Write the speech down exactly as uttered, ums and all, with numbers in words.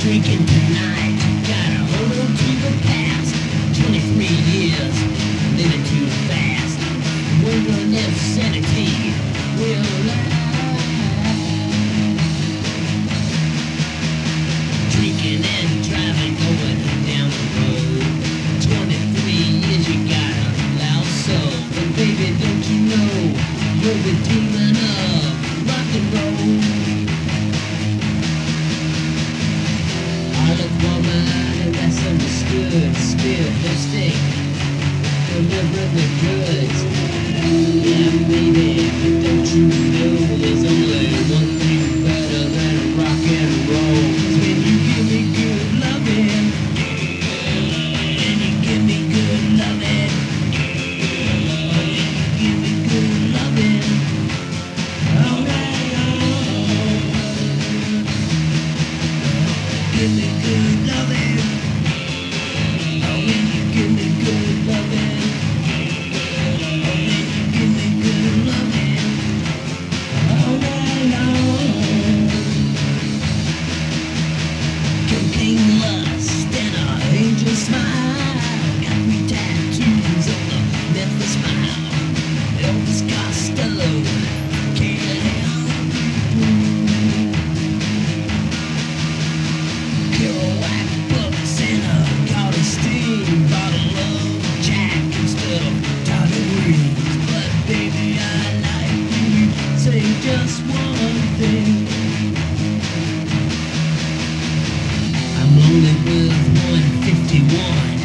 drinking tonight. Gotta hold on to the past. twenty-three years, living too fast. Wondering if sanity will last. Drinking and driving, going down the road. twenty-three years, you got a loud soul. But baby, don't you know you're the demon of rock and roll? Woman, that's understood. Spirit lipstick, delivering the goods. Yeah, baby, but don't you know there's only one thing better than rock and roll? It's when you give me good loving, and you give me good loving, oh, you give me good loving. All right, oh, give me good loving. Oh, when you give me good loving. Oh, when you give me good loving. All night long. Cocaine lust and an angel smile. Got me tattoos on the Memphis smile. Elvis Costello can't help you. Kerouac books and a Carter Steam bottle of Jack instead of Toddy Greens. But baby, I like you. Say just one thing. I'm lonely with one fifty-one.